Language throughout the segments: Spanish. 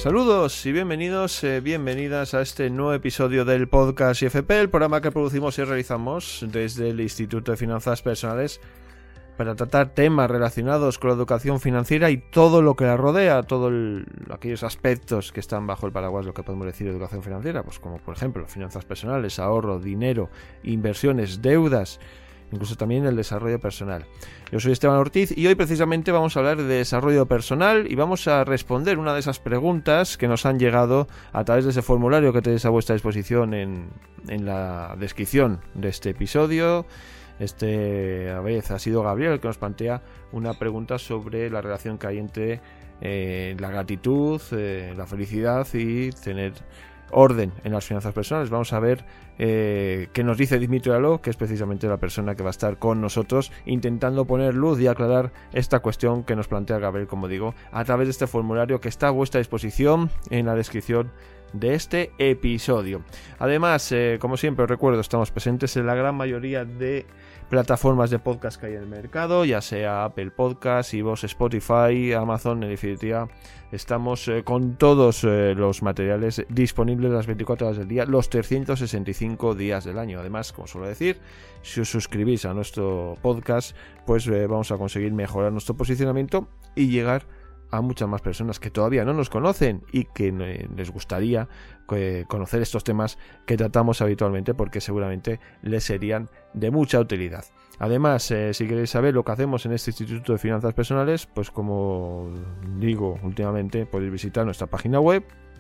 Saludos y bienvenidos, bienvenidas a este nuevo episodio del podcast IFP, el programa que producimos y realizamos desde el Instituto de Finanzas Personales para tratar temas relacionados con la educación financiera y todo lo que la rodea, todos aquellos aspectos que están bajo el paraguas, lo que podemos decir educación financiera, pues como por ejemplo finanzas personales, ahorro, dinero, inversiones, deudas, incluso también el desarrollo personal. Yo soy Esteban Ortiz y hoy precisamente vamos a hablar de desarrollo personal y vamos a responder una de esas preguntas que nos han llegado a través de ese formulario que tenéis a vuestra disposición en la descripción de este episodio. A vez ha sido Gabriel el que nos plantea una pregunta sobre la relación que hay entre la gratitud, la felicidad y tener orden en las finanzas personales. Vamos a ver qué nos dice Dimitri Aló, que es precisamente la persona que va a estar con nosotros intentando poner luz y aclarar esta cuestión que nos plantea Gabriel, como digo, a través de este formulario que está a vuestra disposición en la descripción de este episodio. Además, como siempre os recuerdo, estamos presentes en la gran mayoría de plataformas de podcast que hay en el mercado, ya sea Apple Podcasts, iVoox, Spotify, Amazon. En definitiva, estamos con todos los materiales disponibles las 24 horas del día, los 365 días del año. Además, como suelo decir, si os suscribís a nuestro podcast, pues vamos a conseguir mejorar nuestro posicionamiento y llegar a muchas más personas que todavía no nos conocen y que les gustaría conocer estos temas que tratamos habitualmente, porque seguramente les serían de mucha utilidad. Además, si queréis saber lo que hacemos en este Instituto de Finanzas Personales, pues como digo últimamente, podéis visitar nuestra página web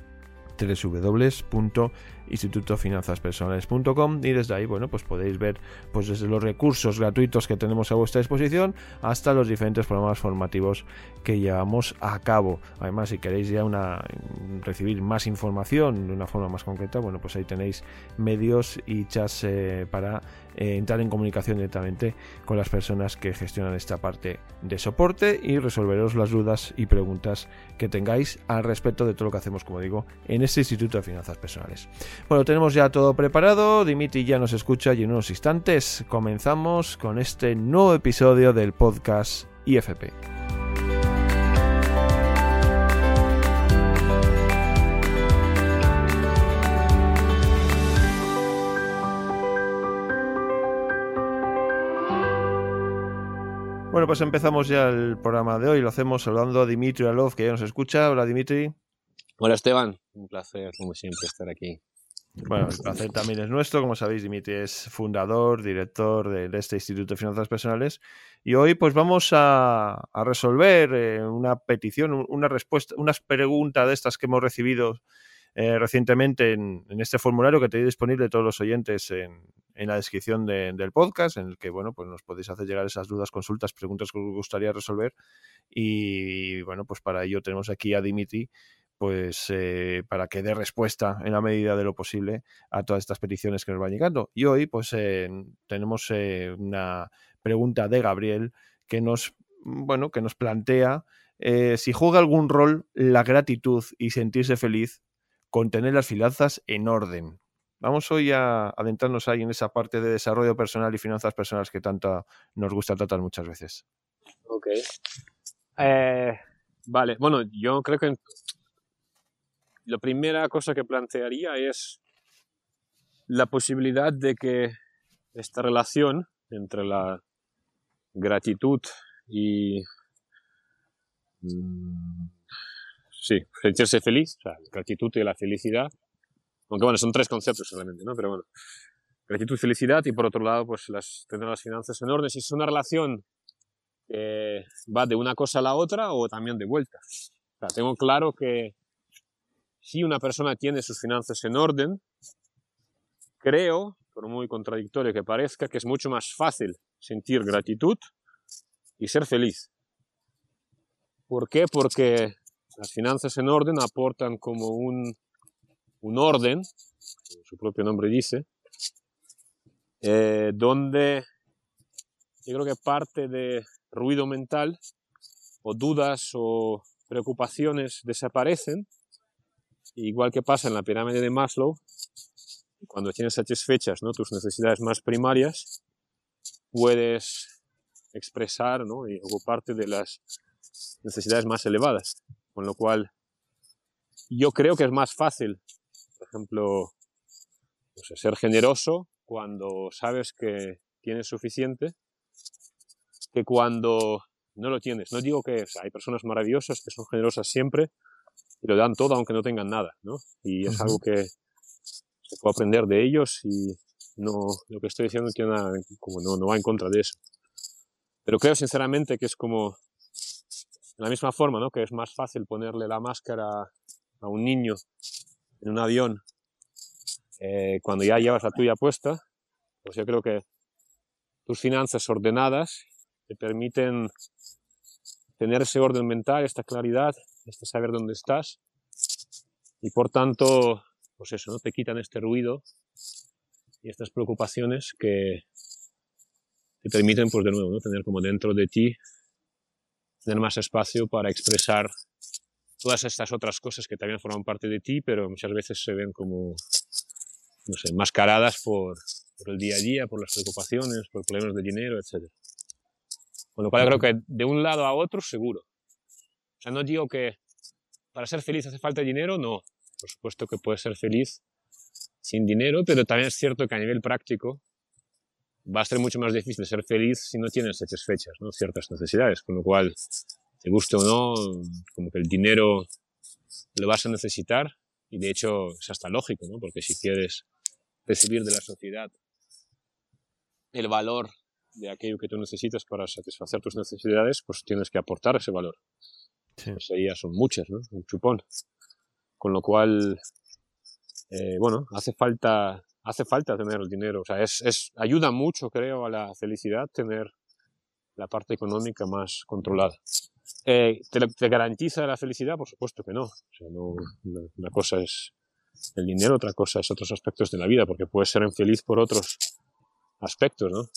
www.institutofinanzaspersonales.com y desde ahí, bueno, pues podéis ver pues desde los recursos gratuitos que tenemos a vuestra disposición hasta los diferentes programas formativos que llevamos a cabo. Además, si queréis ya recibir más información de una forma más concreta, bueno, pues ahí tenéis medios y chats para entrar en comunicación directamente con las personas que gestionan esta parte de soporte y resolveros las dudas y preguntas que tengáis al respecto de todo lo que hacemos, como digo, en este Instituto de Finanzas Personales. Bueno, tenemos ya todo preparado, Dimitri ya nos escucha y en unos instantes comenzamos con este nuevo episodio del podcast IFP. Bueno, pues empezamos ya el programa de hoy. Lo hacemos saludando a Dimitri Aló, que ya nos escucha. Hola, Dimitri. Hola, Esteban. Un placer, como siempre, estar aquí. Bueno, el placer también es nuestro. Como sabéis, Dimitri es fundador, director de este Instituto de Finanzas Personales. Y hoy pues vamos a resolver una petición, una respuesta, unas preguntas de estas que hemos recibido recientemente en este formulario que tenéis disponible todos los oyentes en la descripción del podcast, en el que bueno, pues nos podéis hacer llegar esas dudas, consultas, preguntas que os gustaría resolver. Y bueno, pues para ello tenemos aquí a Dimitri, pues para que dé respuesta en la medida de lo posible a todas estas peticiones que nos van llegando. Y hoy pues tenemos una pregunta de Gabriel que nos plantea si juega algún rol la gratitud y sentirse feliz con tener las finanzas en orden. Vamos hoy a adentrarnos ahí en esa parte de desarrollo personal y finanzas personales que tanto nos gusta tratar muchas veces. Ok. Vale, bueno, yo creo que la primera cosa que plantearía es la posibilidad de que esta relación entre la gratitud y sentirse feliz, o sea, la gratitud y la felicidad, aunque bueno, son tres conceptos solamente, ¿no? Pero bueno, gratitud, felicidad y por otro lado, pues tener las finanzas en orden. Si es una relación que va de una cosa a la otra o también de vuelta. O sea, tengo claro que si una persona tiene sus finanzas en orden, creo, por muy contradictorio que parezca, que es mucho más fácil sentir gratitud y ser feliz. ¿Por qué? Porque las finanzas en orden aportan como un orden, como su propio nombre dice, donde yo creo que parte de ruido mental o dudas o preocupaciones desaparecen, igual que pasa en la pirámide de Maslow. Cuando tienes satisfechas, ¿no?, tus necesidades más primarias, puedes expresar, ¿no?, y ocuparte de las necesidades más elevadas, con lo cual yo creo que es más fácil, por ejemplo, no sé, ser generoso cuando sabes que tienes suficiente que cuando no lo tienes. No digo que, o sea, hay personas maravillosas que son generosas siempre y lo dan todo aunque no tengan nada, ¿no? Y es algo que se puede aprender de ellos y no, lo que estoy diciendo tiene nada, como no va en contra de eso. Pero creo sinceramente que es como, de la misma forma, ¿no? Que es más fácil ponerle la máscara a un niño en un avión cuando ya llevas la tuya puesta, pues yo creo que tus finanzas ordenadas te permiten tener ese orden mental, esta claridad, este saber dónde estás y por tanto, pues eso, ¿no? Te quitan este ruido y estas preocupaciones que te permiten, pues de nuevo, ¿no? Tener como dentro de ti, tener más espacio para expresar todas estas otras cosas que también forman parte de ti, pero muchas veces se ven como, no sé, mascaradas por el día a día, por las preocupaciones, por problemas de dinero, etc. Con lo cual yo creo que de un lado a otro seguro. O sea, no digo que para ser feliz hace falta dinero, no. Por supuesto que puedes ser feliz sin dinero, pero también es cierto que a nivel práctico va a ser mucho más difícil ser feliz si no tienes satisfechas, ¿no? Ciertas necesidades, con lo cual, te guste o no, como que el dinero lo vas a necesitar y de hecho es hasta lógico, ¿no? Porque si quieres recibir de la sociedad el valor de aquello que tú necesitas para satisfacer tus necesidades, pues tienes que aportar ese valor. Sí. Pues ya son muchas, ¿no? Un chupón. Con lo cual, bueno, hace falta tener el dinero. O sea, ayuda mucho, creo, a la felicidad tener la parte económica más controlada. ¿Te garantiza la felicidad? Por supuesto que no. O sea, no, una cosa es el dinero, otra cosa es otros aspectos de la vida, porque puedes ser infeliz por otros aspectos, ¿no?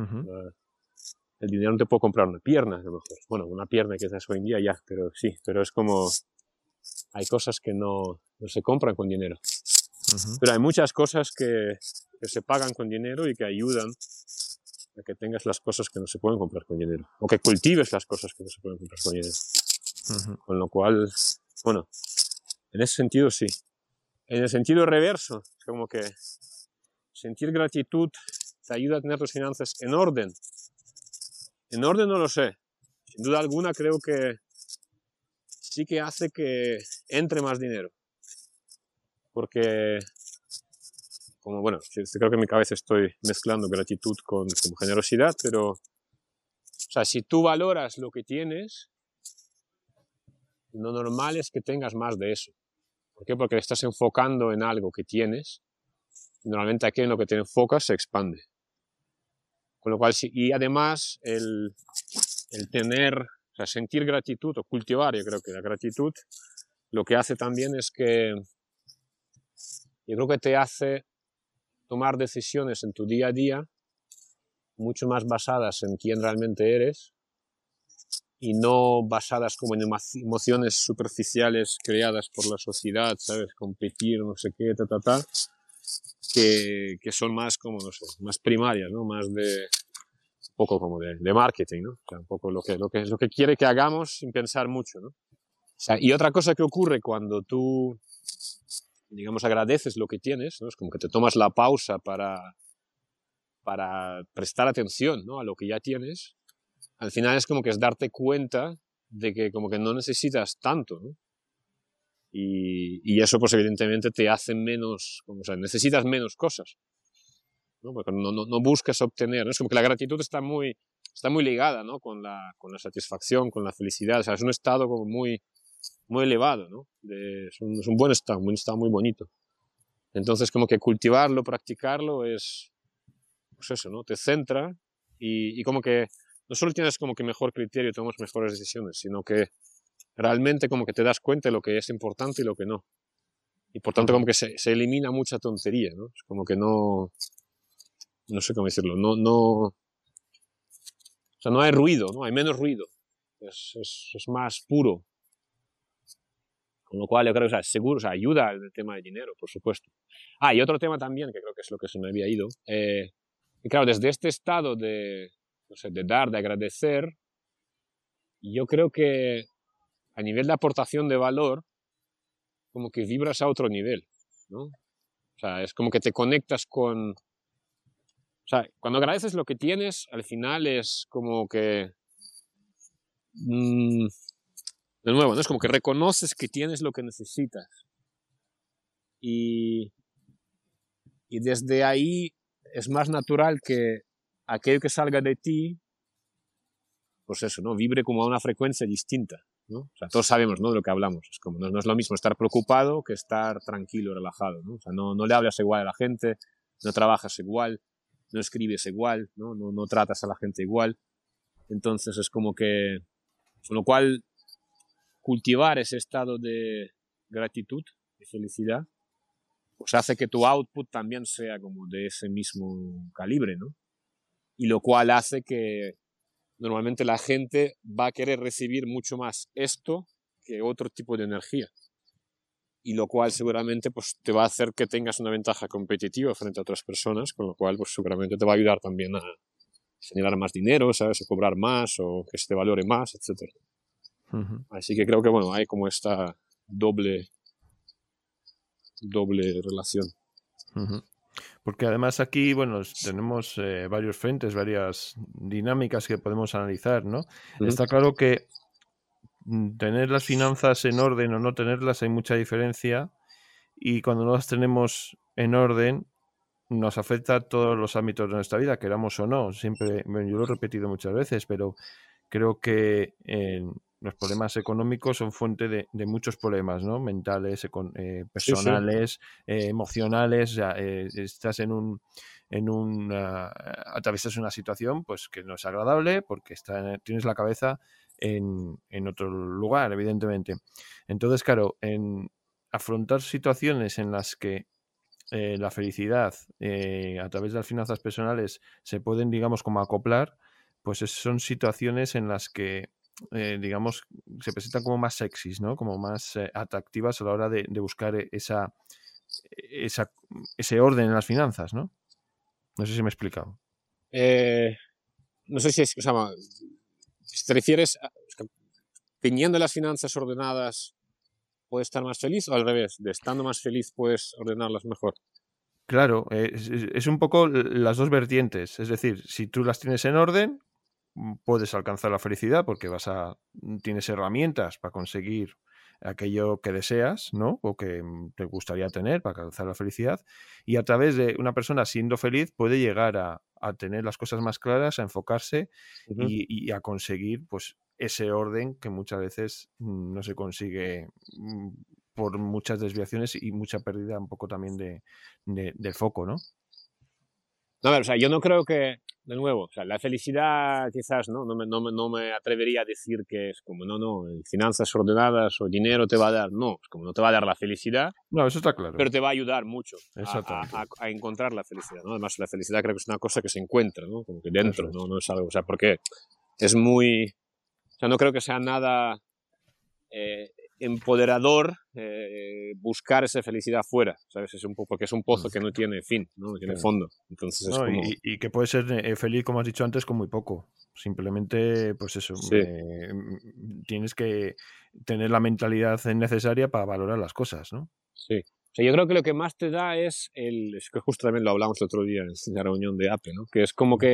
El dinero no te puede comprar una pierna, a lo mejor. Bueno, una pierna quizás hoy en día ya, pero sí, pero es como hay cosas que no se compran con dinero. Pero hay muchas cosas que se pagan con dinero y que ayudan a que tengas las cosas que no se pueden comprar con dinero. O que cultives las cosas que no se pueden comprar con dinero. Con lo cual, bueno, en ese sentido sí. En el sentido reverso, es como que sentir gratitud te ayuda a tener tus finanzas en orden. En orden no lo sé. Sin duda alguna creo que sí que hace que entre más dinero. Porque, como bueno, creo que en mi cabeza estoy mezclando gratitud con generosidad, pero, o sea, si tú valoras lo que tienes, lo normal es que tengas más de eso. ¿Por qué? Porque estás enfocando en algo que tienes, y normalmente aquello en lo que te enfocas se expande. Con lo cual, y además, el tener, o sea, sentir gratitud o cultivar, yo creo que la gratitud, lo que hace también es que, yo creo que te hace tomar decisiones en tu día a día mucho más basadas en quién realmente eres y no basadas como en emociones superficiales creadas por la sociedad, ¿sabes? Competir, no sé qué, que son más como, no sé, más primarias, ¿no? Más de, un poco como de marketing, ¿no? O sea, un poco lo que quiere que hagamos sin pensar mucho, ¿no? O sea, y otra cosa que ocurre cuando tú, digamos, agradeces lo que tienes, ¿no? Es como que te tomas la pausa para prestar atención, ¿no? A lo que ya tienes. Al final es como que es darte cuenta de que como que no necesitas tanto, ¿no? Y eso pues evidentemente te hace menos, o sea, necesitas menos cosas, ¿no? Porque no buscas obtener, ¿no? Es como que la gratitud está muy ligada, ¿no? Con la satisfacción, con la felicidad, o sea, es un estado como muy elevado, ¿no? Es un buen estado muy bonito. Entonces como que cultivarlo, practicarlo es, pues eso, ¿no? Te centra y como que no solo tienes como que mejor criterio, tomas mejores decisiones, sino que realmente como que te das cuenta de lo que es importante y lo que no. Y por tanto como que se elimina mucha tontería, ¿no? Es como que no sé cómo decirlo, o sea, no hay ruido, ¿no? Hay menos ruido. Es más puro. Con lo cual yo creo que, o sea, seguro, o sea, ayuda al tema del dinero, por supuesto. Y otro tema también, que creo que es lo que se me había ido, y claro, desde este estado de, no sé, de dar, de agradecer, yo creo que a nivel de aportación de valor, como que vibras a otro nivel, ¿no? O sea, es como que te conectas con... O sea, cuando agradeces lo que tienes, al final es como que... de nuevo, ¿no? Es como que reconoces que tienes lo que necesitas. Y desde ahí es más natural que aquello que salga de ti, pues eso, ¿no? Vibre como a una frecuencia distinta, ¿no? O sea, todos sabemos, ¿no?, de lo que hablamos. Es como, no es lo mismo estar preocupado que estar tranquilo, relajado, ¿no? O sea, no le hablas igual a la gente, no trabajas igual, no escribes igual, no tratas a la gente igual. Entonces es como que, con lo cual, cultivar ese estado de gratitud y felicidad, pues hace que tu output también sea como de ese mismo calibre, ¿no? Y lo cual hace que normalmente la gente va a querer recibir mucho más esto que otro tipo de energía. Y lo cual seguramente pues, te va a hacer que tengas una ventaja competitiva frente a otras personas, con lo cual pues, seguramente te va a ayudar también a generar más dinero, ¿sabes? A cobrar más o que se te valore más, etc. Así que creo que bueno, hay como esta doble relación. Porque además aquí, bueno, tenemos varios frentes, varias dinámicas que podemos analizar, ¿no? Está claro que tener las finanzas en orden o no tenerlas hay mucha diferencia, y cuando no las tenemos en orden nos afecta a todos los ámbitos de nuestra vida, queramos o no. Siempre, bueno, yo lo he repetido muchas veces, pero creo que los problemas económicos son fuente de muchos problemas, ¿no? Mentales, personales, emocionales. O sea, estás atraviesas una situación pues que no es agradable porque tienes la cabeza en otro lugar, evidentemente. Entonces, claro, afrontar situaciones en las que la felicidad a través de las finanzas personales se pueden, digamos, como acoplar, pues son situaciones en las que, digamos, se presentan como más sexys, ¿no? Como más atractivas a la hora de buscar ese orden en las finanzas, ¿no? No sé si me he explicado. No sé si o sea, si te refieres a, teniendo las finanzas ordenadas, ¿puedes estar más feliz o al revés? De estando más feliz, ¿puedes ordenarlas mejor? Claro, es un poco las dos vertientes. Es decir, si tú las tienes en orden, puedes alcanzar la felicidad porque tienes herramientas para conseguir aquello que deseas, ¿no? O que te gustaría tener para alcanzar la felicidad. Y a través de una persona siendo feliz puede llegar a tener las cosas más claras, a enfocarse y a conseguir pues ese orden que muchas veces no se consigue por muchas desviaciones y mucha pérdida un poco también del foco, ¿no? No, a ver, o sea, yo no creo que, de nuevo, o sea, la felicidad quizás, ¿no? No me atrevería a decir que es como, finanzas ordenadas o dinero te va a dar. No, es como no te va a dar la felicidad. No, eso está claro. Pero te va a ayudar mucho a encontrar la felicidad, ¿no? Además, la felicidad creo que es una cosa que se encuentra, ¿no? Como que dentro, no es algo, o sea, porque es muy... O sea, no creo que sea nada empoderador buscar esa felicidad fuera, ¿sabes? Es un poco porque es un pozo que no tiene fin, ¿no? No tiene fondo. Entonces es como... y que puedes ser feliz, como has dicho antes, con muy poco. Simplemente, pues eso, tienes que tener la mentalidad necesaria para valorar las cosas, ¿no? Sí. O sea, yo creo que lo que más te da es que justo también lo hablamos el otro día en la reunión de APE, ¿no? Que es como que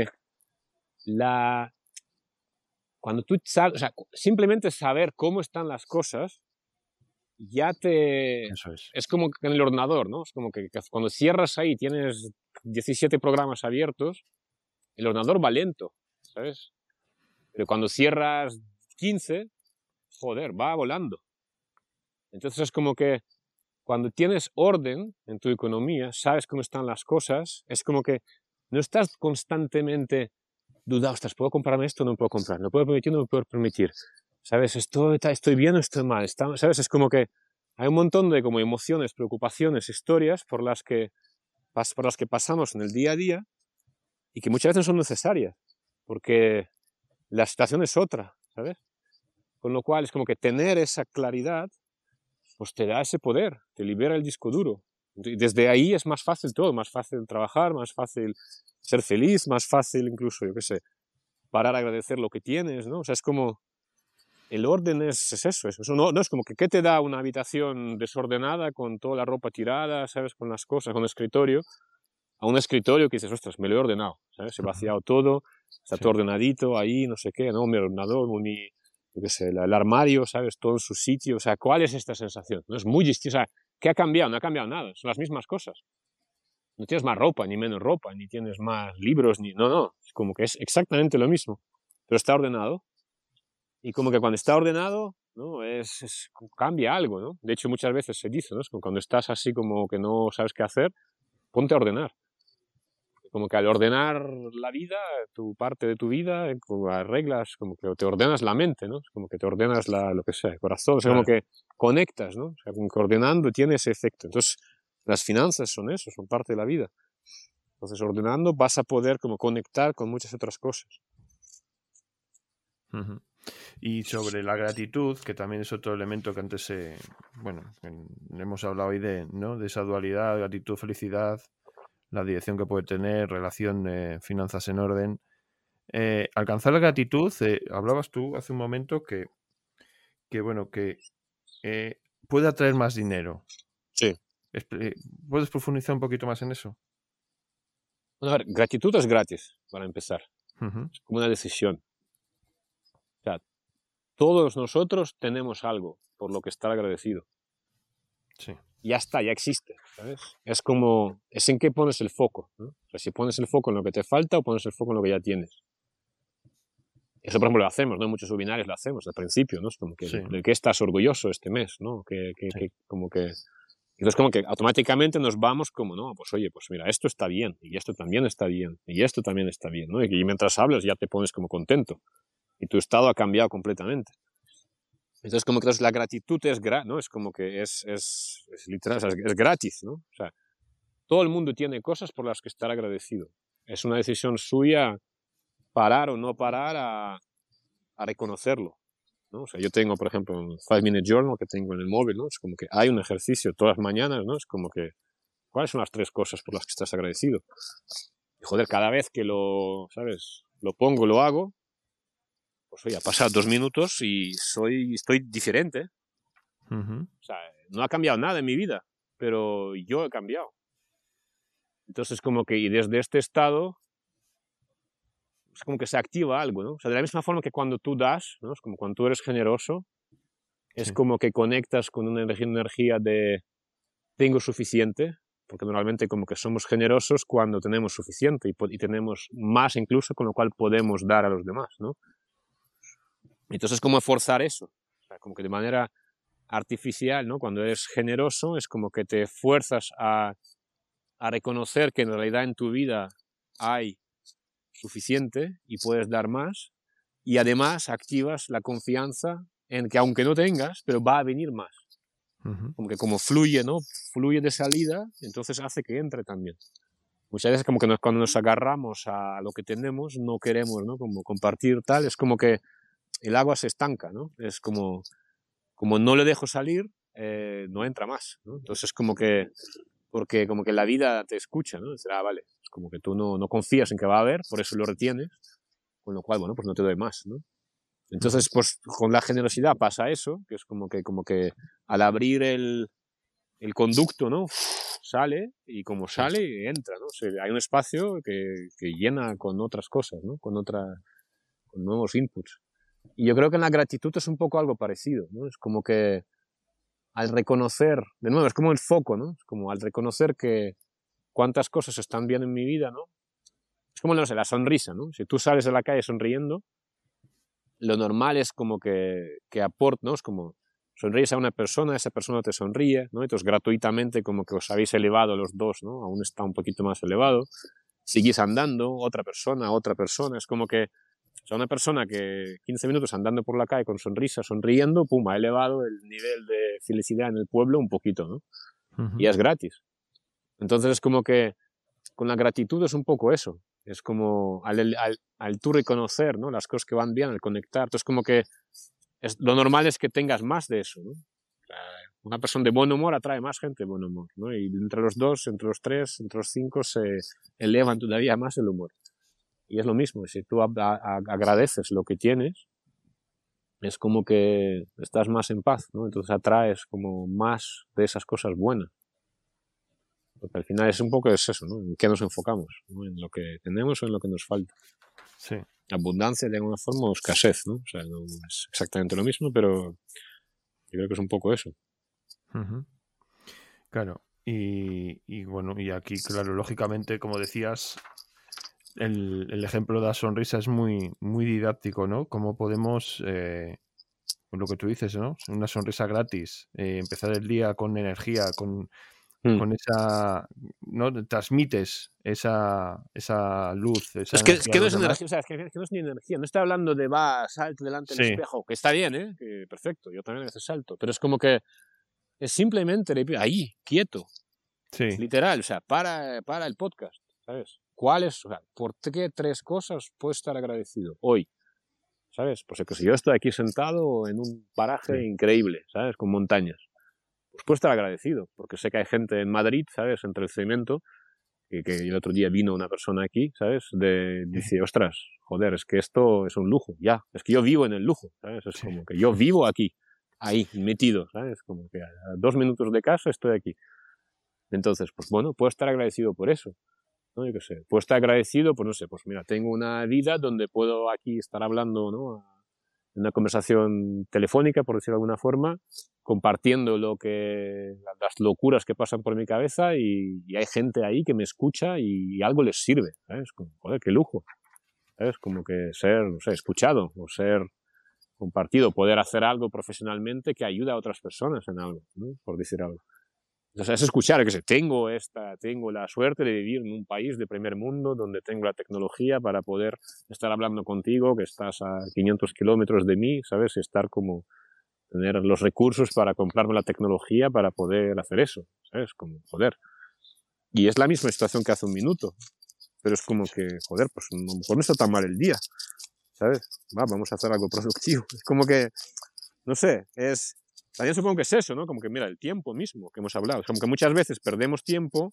cuando tú sabes, o sea, simplemente saber cómo están las cosas, ya Eso es. Es como en el ordenador, ¿no? Es como que cuando cierras ahí, tienes 17 programas abiertos, el ordenador va lento, ¿sabes? Pero cuando cierras 15, joder, va volando. Entonces es como que cuando tienes orden en tu economía, sabes cómo están las cosas, es como que no estás constantemente dudando, ostras, ¿puedo comprarme esto o no puedo comprar? ¿No puedo permitir o no me puedo permitir? ¿Sabes? ¿Estoy bien o estoy mal? ¿Sabes? Es como que hay un montón de como emociones, preocupaciones, historias por las que pasamos en el día a día y que muchas veces no son necesarias, porque la situación es otra, ¿sabes? Con lo cual es como que tener esa claridad pues te da ese poder, te libera el disco duro. Y desde ahí es más fácil todo, más fácil trabajar, más fácil ser feliz, más fácil incluso, yo qué sé, parar a agradecer lo que tienes, ¿no? O sea, es como... el orden es eso. Eso no es como que ¿qué te da una habitación desordenada con toda la ropa tirada, ¿sabes? Con las cosas, con un escritorio, a un escritorio que dices, ostras, me lo he ordenado, ¿sabes? He vaciado todo, está todo ordenadito ahí, no sé qué, ¿no? Mi ordenador, yo qué sé, el armario, ¿sabes? Todo en su sitio. O sea, ¿cuál es esta sensación? No es muy distinta. O sea, ¿qué ha cambiado? No ha cambiado nada. Son las mismas cosas. No tienes más ropa, ni menos ropa, ni tienes más libros, ni... No. Es como que es exactamente lo mismo. Pero está ordenado. Y como que cuando está ordenado, ¿no? Cambia algo, ¿no? De hecho, muchas veces se dice, ¿no? Es como cuando estás así como que no sabes qué hacer, ponte a ordenar. Como que al ordenar la vida, tu parte de tu vida, como arreglas, como que te ordenas la mente, ¿no? Como que te ordenas lo que sea, el corazón, o sea, Claro. como que conectas, ¿no? O sea, como que ordenando tiene ese efecto. Entonces, las finanzas son eso, son parte de la vida. Entonces, ordenando vas a poder como conectar con muchas otras cosas. Uh-huh. Y sobre la gratitud, que también es otro elemento que antes hemos hablado hoy ¿no? De esa dualidad, gratitud, felicidad, la dirección que puede tener, relación de finanzas en orden. Alcanzar la gratitud, hablabas tú hace un momento que puede atraer más dinero. Sí. ¿Puedes profundizar un poquito más en eso? Bueno, a ver, gratitud es gratis, para empezar. Uh-huh. Es como una decisión. O sea, todos nosotros tenemos algo por lo que estar agradecido. Sí. Ya está, ya existe, ¿sabes? Es en qué pones el foco, ¿no? O sea, si pones el foco en lo que te falta o pones el foco en lo que ya tienes. Eso, por ejemplo, lo hacemos, ¿no? En muchos webinarios lo hacemos al principio, ¿no? Es como que, Sí. ¿de qué estás orgulloso este mes, ¿no? Entonces, como que automáticamente nos vamos como, no, pues oye, pues mira, esto está bien, y esto también está bien, y esto también está bien, ¿no? Y mientras hablas ya te pones como contento, y tu estado ha cambiado completamente. Entonces, como que la gratitud ¿no? Es como que es literal, o sea, es gratis, ¿no? O sea, todo el mundo tiene cosas por las que estar agradecido. Es una decisión suya parar o no parar a reconocerlo, ¿no? O sea, yo tengo, por ejemplo, un 5-minute journal que tengo en el móvil, ¿no? Es como que hay un ejercicio todas las mañanas, ¿no? Es como que, ¿cuáles son las 3 cosas por las que estás agradecido? Y joder, cada vez que ¿sabes? Lo pongo, lo hago, pues oye, ha pasado 2 minutos y estoy diferente. Uh-huh. O sea, no ha cambiado nada en mi vida, pero yo he cambiado. Entonces, como que, y desde este estado, es como que se activa algo, ¿no? O sea, de la misma forma que cuando tú das, ¿no? Es como cuando tú eres generoso, es como que conectas con una energía de tengo suficiente, porque normalmente como que somos generosos cuando tenemos suficiente y tenemos más incluso, con lo cual podemos dar a los demás, ¿no? Entonces, ¿cómo forzar eso? O sea, como que de manera artificial, ¿no? Cuando eres generoso es como que te fuerzas a reconocer que en realidad en tu vida hay suficiente y puedes dar más, y además activas la confianza en que aunque no tengas, pero va a venir más. Uh-huh. Como que como fluye, ¿no? Fluye de salida, entonces hace que entre también. Muchas veces como que cuando nos agarramos a lo que tenemos, no queremos, ¿no? Como compartir tal, es como que el agua se estanca, ¿no? Es como no le dejo salir, no entra más, ¿no? Entonces porque como que la vida te escucha, ¿no? Dice, vale, es como que tú no confías en que va a haber, por eso lo retienes, con lo cual, bueno, pues no te doy más, ¿no? Entonces, pues con la generosidad pasa eso, que es como que al abrir el conducto, ¿no? Sale, y como sale, entra, ¿no? O sea, hay un espacio que llena con otras cosas, ¿no? Con nuevos inputs. Y yo creo que en la gratitud es un poco algo parecido, ¿no? Es como que al reconocer, de nuevo, es como el foco, ¿no? Es como al reconocer que cuántas cosas están bien en mi vida, ¿no? Es como, no sé, la sonrisa, ¿no? Si tú sales a la calle sonriendo, lo normal es como que aporte, ¿no? Es como sonríes a una persona, esa persona te sonríe, ¿no? Entonces gratuitamente como que os habéis elevado los dos, ¿no? Aún está un poquito más elevado. Seguís andando, otra persona, es como que, o sea, una persona que 15 minutos andando por la calle con sonrisa, sonriendo, pum, ha elevado el nivel de felicidad en el pueblo un poquito, ¿no? Uh-huh. Y es gratis. Entonces es como que con la gratitud es un poco eso. Es como al tú reconocer, ¿no? Las cosas que van bien, al conectar. Entonces como que lo normal es que tengas más de eso, ¿no? Una persona de buen humor atrae más gente de buen humor, ¿no? Y entre los 2, entre los 3, entre los 5 se elevan todavía más el humor. Y es lo mismo, si tú agradeces lo que tienes, es como que estás más en paz, ¿no? Entonces atraes como más de esas cosas buenas. Porque al final es un poco eso, ¿no? ¿En qué nos enfocamos? ¿No? ¿En lo que tenemos o en lo que nos falta? Sí. Abundancia de alguna forma o escasez, ¿no? O sea, no es exactamente lo mismo, pero yo creo que es un poco eso. Ujú. Claro. Y bueno, y aquí, claro, lógicamente, como decías, el ejemplo de la sonrisa es muy, muy didáctico, ¿no? Cómo podemos, pues lo que tú dices, ¿no? Una sonrisa gratis, empezar el día con energía, Mm. con esa, ¿no? Transmites esa luz, esa Es energía a que no los es energía, demás. o sea, es que no es ni energía. No estoy hablando de salte delante del Sí, espejo, que está bien, ¿eh? Que perfecto, yo también a veces salto. Pero es como que es simplemente ahí, quieto, sí, literal, o sea, para el podcast, ¿sabes? O sea, por qué 3 cosas puedo estar agradecido hoy? ¿Sabes? Pues que si yo estoy aquí sentado en un paraje sí, increíble, ¿sabes? Con montañas, pues puedo estar agradecido, porque sé que hay gente en Madrid, ¿sabes? Entre el cemento, que el otro día vino una persona aquí, ¿sabes? Dice, ostras, joder, es que esto es un lujo, ya, es que yo vivo en el lujo, ¿sabes? Es sí, como que yo vivo aquí, ahí, metido, ¿sabes? Como que a 2 minutos de casa estoy aquí. Entonces, pues bueno, puedo estar agradecido por eso, ¿no? Yo qué sé, puedo estar agradecido, pues no sé, pues mira, tengo una vida donde puedo aquí estar hablando, ¿no? En una conversación telefónica, por decirlo de alguna forma, compartiendo las locuras que pasan por mi cabeza y hay gente ahí que me escucha y algo les sirve, ¿sabes? Como, joder, qué lujo, ¿sabes? Como que ser, no sé, escuchado o ser compartido, poder hacer algo profesionalmente que ayuda a otras personas en algo, ¿no? Por decir algo. O sea, es escuchar, que sé, tengo la suerte de vivir en un país de primer mundo donde tengo la tecnología para poder estar hablando contigo, que estás a 500 kilómetros de mí, ¿sabes? Y estar como, tener los recursos para comprarme la tecnología para poder hacer eso, ¿sabes? Como, joder. Y es la misma situación que hace un minuto, pero es como que, joder, pues a lo mejor no está tan mal el día, ¿sabes? Vamos a hacer algo productivo. Es como que, no sé, también supongo que es eso, ¿no? Como que, mira, el tiempo mismo que hemos hablado. Es como que muchas veces perdemos tiempo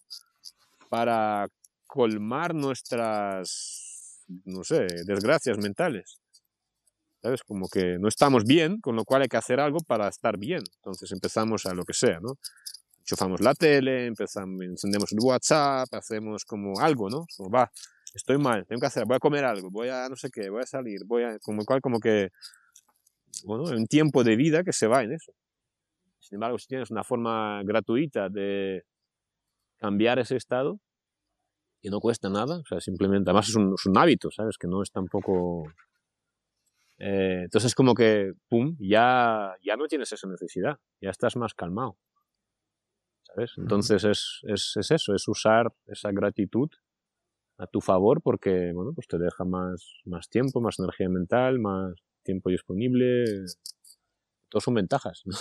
para colmar nuestras, no sé, desgracias mentales. ¿Sabes? Como que no estamos bien, con lo cual hay que hacer algo para estar bien. Entonces empezamos a lo que sea, ¿no? Enchufamos la tele, encendemos el WhatsApp, hacemos como algo, ¿no? Como, va, estoy mal, tengo que hacer, voy a comer algo, voy a no sé qué, voy a salir, como que, bueno, un tiempo de vida que se va en eso. Sin embargo, si tienes una forma gratuita de cambiar ese estado, que no cuesta nada, o sea, simplemente, además es un hábito, ¿sabes? Que no es tampoco... entonces como que, pum, ya no tienes esa necesidad, ya estás más calmado, ¿sabes? ujú, Entonces es eso, es usar esa gratitud a tu favor porque, bueno, pues te deja más tiempo, más energía mental, más tiempo disponible, todos son ventajas, ¿no?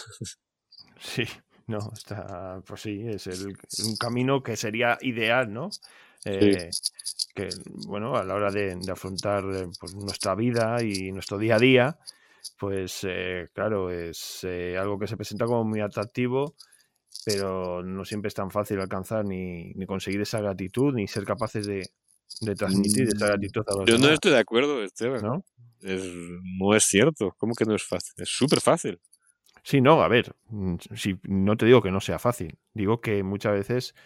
sí, no, está, pues sí, es un camino que sería ideal, ¿no? Sí. Eh, que, bueno, a la hora de afrontar pues, nuestra vida y nuestro día a día, pues claro, es algo que se presenta como muy atractivo, pero no siempre es tan fácil alcanzar ni conseguir esa gratitud, ni ser capaces de transmitir esa gratitud a los Yo no demás, estoy de acuerdo, Esteban. ¿no? Es, no es cierto. ¿Cómo que no es fácil? Es súper fácil. Sí, no, a ver, sí, no te digo que no sea fácil, digo que muchas veces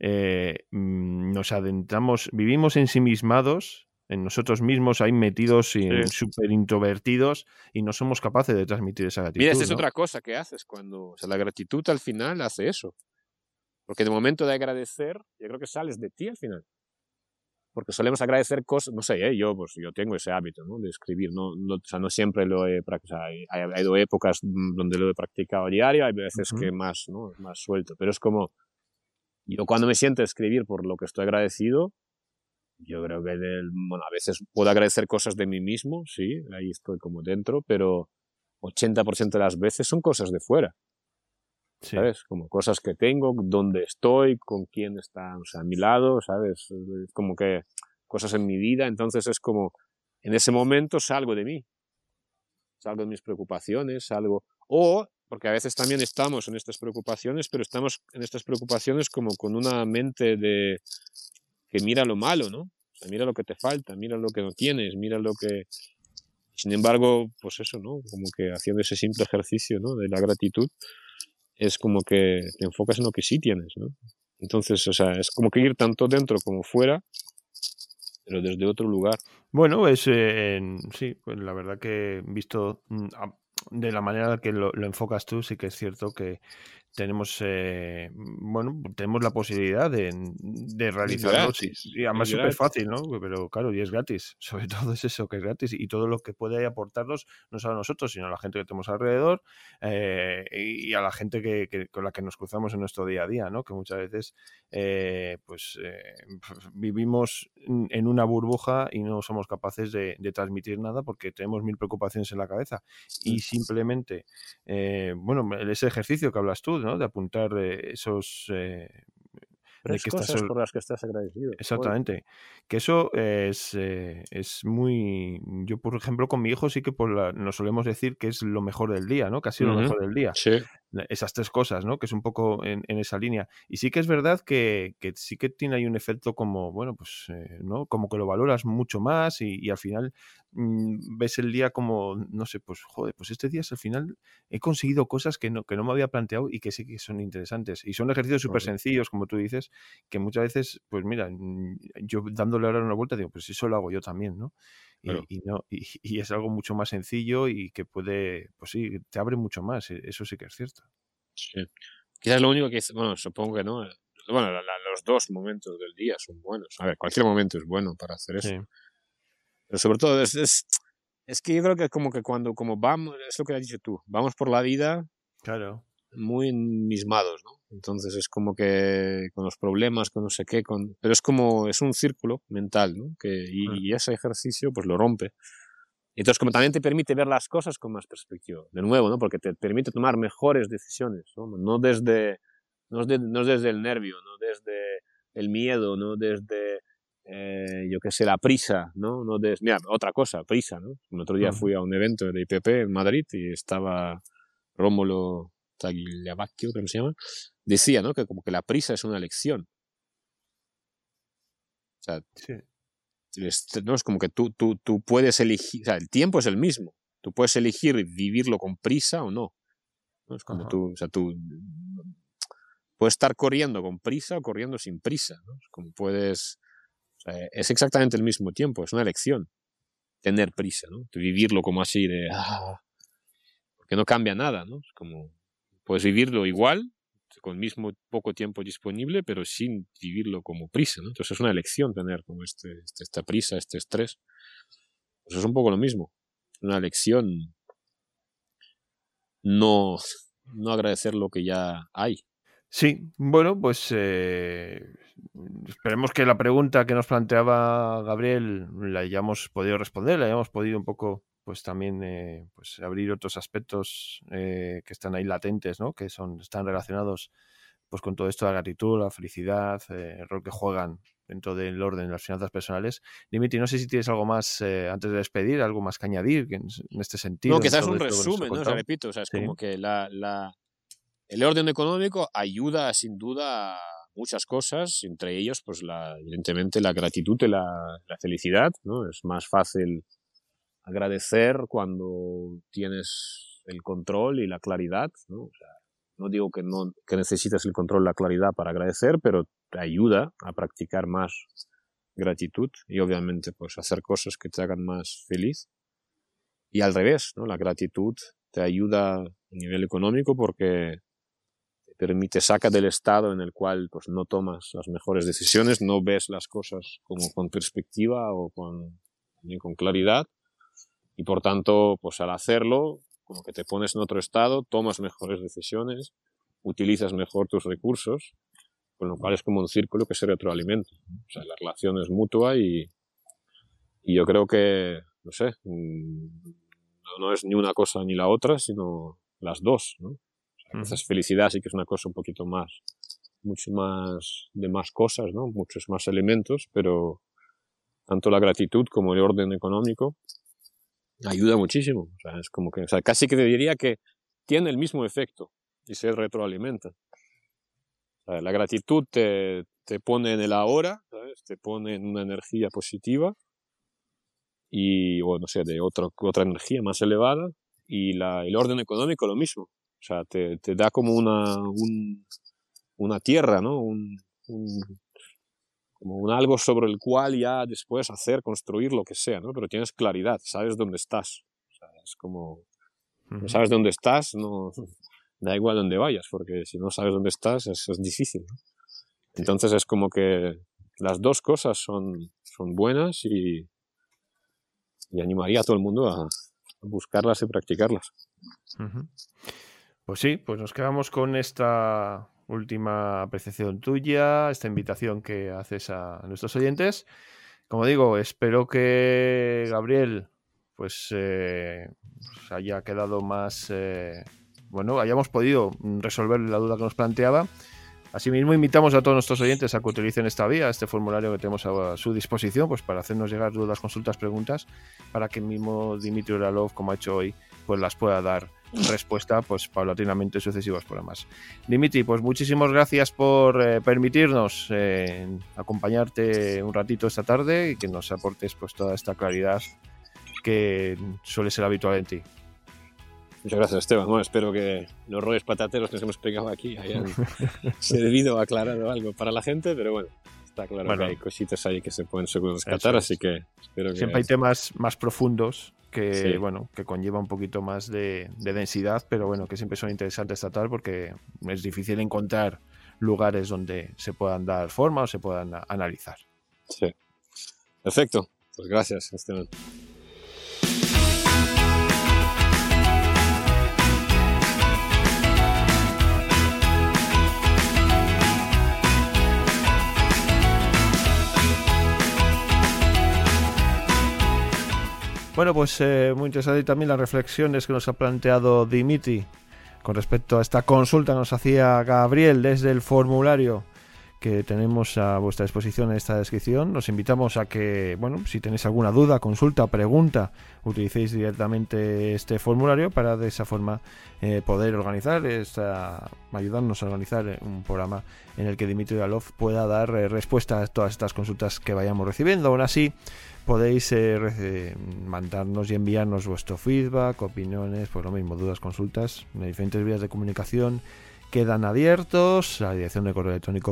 nos adentramos, vivimos ensimismados en nosotros mismos, ahí metidos, Sí. súper introvertidos y no somos capaces de transmitir esa Mira, esta gratitud, es ¿no? otra cosa que haces cuando, o sea, la gratitud al final hace eso. Porque en el momento de agradecer, yo creo que sales de ti al final. Porque solemos agradecer cosas, no sé, pues, yo tengo ese hábito, ¿no? De escribir, o sea, no siempre lo he practicado, ha habido épocas donde lo he practicado a diario, hay veces Ujú. que más, ¿no? Más suelto, pero es como, yo cuando me siento a escribir por lo que estoy agradecido, yo creo que bueno, a veces puedo agradecer cosas de mí mismo, sí, ahí estoy como dentro, pero 80% de las veces son cosas de fuera, Sí, ¿sabes? Como cosas que tengo, dónde estoy, con quién está, o sea, a mi lado, ¿sabes? Es como que cosas en mi vida, entonces es como, en ese momento salgo de mí, salgo de mis preocupaciones, salgo, porque a veces también estamos en estas preocupaciones, pero estamos en estas preocupaciones como con una mente que mira lo malo, ¿no? O sea, mira lo que te falta, mira lo que no tienes, mira lo que... Sin embargo, pues eso, ¿no? Como que haciendo ese simple ejercicio, ¿no? De la gratitud, es como que te enfocas en lo que sí tienes, ¿no? Entonces, o sea, es como que ir tanto dentro como fuera, pero desde otro lugar. Bueno, sí, pues la verdad que visto de la manera que lo enfocas tú, sí que es cierto que tenemos, bueno, tenemos la posibilidad de Es realizarlo, sí, gratis, y además es súper gratis. fácil, ¿no? Pero claro, y es gratis. Sobre todo es eso, que es gratis y todo lo que puede aportarnos, no solo a nosotros, sino a la gente que tenemos alrededor y a la gente con la que nos cruzamos en nuestro día a día, ¿no? Que muchas veces, pues, vivimos en una burbuja y no somos capaces de transmitir nada porque tenemos mil preocupaciones en la cabeza y simplemente bueno, ese ejercicio que hablas tú, ¿no? De apuntar esos... de Tres que estás... cosas por las que estás agradecido hoy. Exactamente. Que eso es muy... Yo, por ejemplo, con mi hijo sí que nos solemos decir que es lo mejor del día, ¿no? Que ha sido lo Ujú, mejor del día. sí, Esas tres cosas, ¿no? Que es un poco en esa línea. Y sí que es verdad que sí que tiene ahí un efecto como, bueno, pues, ¿no? Como que lo valoras mucho más y al final ves el día como, no sé, pues, joder, pues este día al final he conseguido cosas que no me había planteado y que sí que son interesantes. Y son ejercicios súper ujú, sencillos, como tú dices, que muchas veces, pues mira, yo dándole ahora una vuelta digo, pues eso lo hago yo también, ¿no? claro, Y no, y es algo mucho más sencillo y que puede, pues sí, te abre mucho más, eso sí que es cierto. sí. Quizás lo único que, bueno, supongo que no. Bueno, los dos momentos del día son buenos. A ver, cualquier momento es bueno para hacer eso. Sí, Pero sobre todo es que yo creo que como que cuando como vamos, es lo que has dicho tú, vamos por la vida claro. muy enmismados, ¿no? Entonces es como que con los problemas, con no sé qué, pero es como, es un círculo mental, ¿no? Mm, Y ese ejercicio pues lo rompe. Entonces como también te permite ver las cosas con más perspectiva, de nuevo, ¿no? Porque te permite tomar mejores decisiones, ¿no? No es desde el nervio, no desde el miedo, no desde, yo qué sé, la prisa, ¿no? Mira, otra cosa, prisa, ¿no? El otro día ujú, fui a un evento de IPP en Madrid y estaba Rómulo Tagliavacchio, creo que se llama, decía, ¿no? Que como que la prisa es una elección. O sea, sí, no es como que tú puedes elegir, o sea, el tiempo es el mismo. Tú puedes elegir vivirlo con prisa o no. ¿No? Es como ajá, tú, o sea, tú puedes estar corriendo con prisa o corriendo sin prisa, ¿no? Es como puedes, o sea, es exactamente el mismo tiempo, es una elección tener prisa, ¿no? De vivirlo como así de, porque no cambia nada, ¿no? Es como, puedes vivirlo igual, con el mismo poco tiempo disponible, pero sin vivirlo como prisa, ¿no? Entonces es una elección tener como esta prisa, este estrés. Pues es un poco lo mismo, una elección no, no agradecer lo que ya hay. sí, bueno, pues esperemos que la pregunta que nos planteaba Gabriel la hayamos podido responder, la hayamos podido un poco, pues también, pues abrir otros aspectos que están ahí latentes, ¿no? Que están relacionados, pues con todo esto de la gratitud, la felicidad, el rol que juegan dentro del orden de las finanzas personales. Dimitri, no sé si tienes algo más antes de despedir, algo más que añadir en este No, sentido, en quizás todo un esto que nos ha resumen, ¿no? O sea, contado. repito, o sea, es Sí, como que el orden económico ayuda sin duda a muchas cosas, entre ellos, pues evidentemente la gratitud y la felicidad, ¿no? Es más fácil agradecer cuando tienes el control y la claridad, ¿no? O sea, no digo que, no, que necesites el control y la claridad para agradecer, pero te ayuda a practicar más gratitud y obviamente pues hacer cosas que te hagan más feliz. Y al revés, ¿no? La gratitud te ayuda a nivel económico porque te permite, saca del estado en el cual pues no tomas las mejores decisiones, no ves las cosas como con perspectiva o ni con claridad y por tanto pues al hacerlo como que te pones en otro estado, tomas mejores decisiones, utilizas mejor tus recursos, con lo cual es como un círculo que se retroalimenta, ¿no? O sea, la relación es mutua y yo creo que, no sé, no es ni una cosa ni la otra, sino las dos, ¿no? O sea, ujú, quizás felicidad sí que es una cosa un poquito más, mucho más de más cosas, ¿no? Muchos más elementos, pero tanto la gratitud como el orden económico ayuda muchísimo. O sea, es como que, o sea, casi que te diría que tiene el mismo efecto y se retroalimenta. O sea, la gratitud te pone en el ahora, ¿sabes? Te pone en una energía positiva o no sé, de otra energía más elevada, y el orden económico lo mismo. O sea, te da como una tierra, ¿no? Como un algo sobre el cual ya después construir lo que sea, ¿no? Pero tienes claridad, sabes dónde estás. O sea, es como, no sabes dónde estás, no da igual dónde vayas, porque si no sabes dónde estás es difícil, ¿no? Entonces es como que las dos cosas son buenas, y animaría a todo el mundo a buscarlas y practicarlas. Pues sí, pues nos quedamos con esta última apreciación tuya, esta invitación que haces a nuestros oyentes. Como digo, espero que Gabriel pues haya quedado más... hayamos podido resolver la duda que nos planteaba. Asimismo, invitamos a todos nuestros oyentes a que utilicen esta vía, este formulario que tenemos a su disposición, pues para hacernos llegar dudas, consultas, preguntas, para que el mismo Dmitry Uralov, como ha hecho hoy, pues las pueda dar respuesta pues paulatinamente sucesivos programas. Dmitry, pues muchísimas gracias por permitirnos acompañarte un ratito esta tarde y que nos aportes pues toda esta claridad que suele ser habitual en ti. Muchas gracias, Esteban. Bueno, espero que los roles patateros que nos hemos pegado aquí hayan servido o aclarado algo para la gente, pero bueno, está claro que hay cositas ahí que se pueden rescatar, así que espero que... Siempre hay temas más profundos que, que conlleva un poquito más de densidad, pero bueno, que siempre son interesantes tratar porque es difícil encontrar lugares donde se puedan dar forma o se puedan analizar. Sí. Perfecto. Pues gracias, Esteban. Bueno, pues muy interesante también las reflexiones que nos ha planteado Dmitry con respecto a esta consulta que nos hacía Gabriel desde el formulario que tenemos a vuestra disposición en esta descripción. Nos invitamos a que, bueno, si tenéis alguna duda, consulta o pregunta, utilicéis directamente este formulario para de esa forma poder organizar, ayudarnos a organizar un programa en el que Dmitry Uralov pueda dar respuesta a todas estas consultas que vayamos recibiendo. Aún así, podéis mandarnos y enviarnos vuestro feedback, opiniones, pues lo mismo, dudas, consultas, en diferentes vías de comunicación quedan abiertos. La dirección de correo electrónico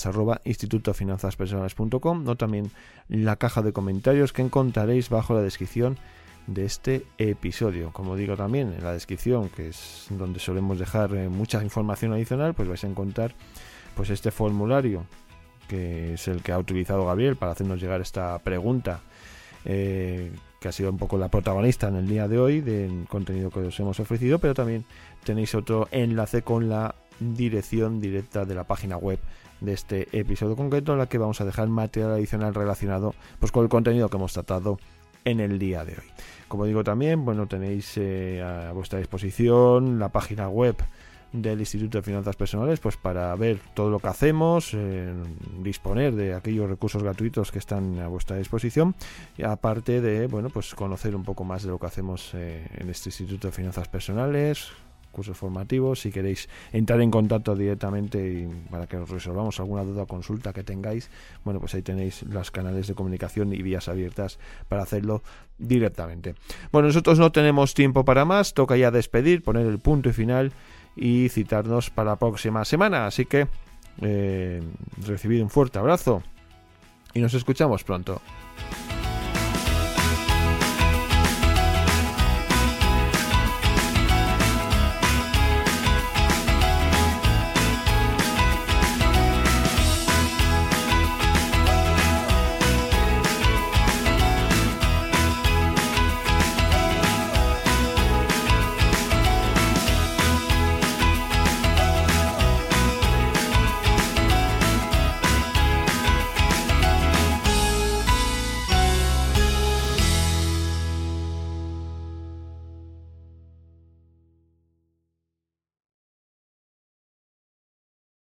podcast@institutofinanzaspersonales.com, o también la caja de comentarios que encontraréis bajo la descripción de este episodio. Como digo, también en la descripción, que es donde solemos dejar mucha información adicional, pues vais a encontrar pues este formulario que es el que ha utilizado Gabriel para hacernos llegar esta pregunta, que ha sido un poco la protagonista en el día de hoy del contenido que os hemos ofrecido, pero también tenéis otro enlace con la dirección directa de la página web de este episodio concreto, en la que vamos a dejar material adicional relacionado pues con el contenido que hemos tratado en el día de hoy. Como digo, también, bueno, tenéis a vuestra disposición la página web del Instituto de Finanzas Personales, pues para ver todo lo que hacemos, disponer de aquellos recursos gratuitos que están a vuestra disposición, y aparte de, bueno, pues conocer un poco más de lo que hacemos en este Instituto de Finanzas Personales, cursos formativos. Si queréis entrar en contacto directamente para que os resolvamos alguna duda o consulta que tengáis, bueno, pues ahí tenéis los canales de comunicación y vías abiertas para hacerlo directamente. Bueno, nosotros no tenemos tiempo para más, toca ya despedir, poner el punto y final y citarnos para la próxima semana, así que recibid un fuerte abrazo y nos escuchamos pronto.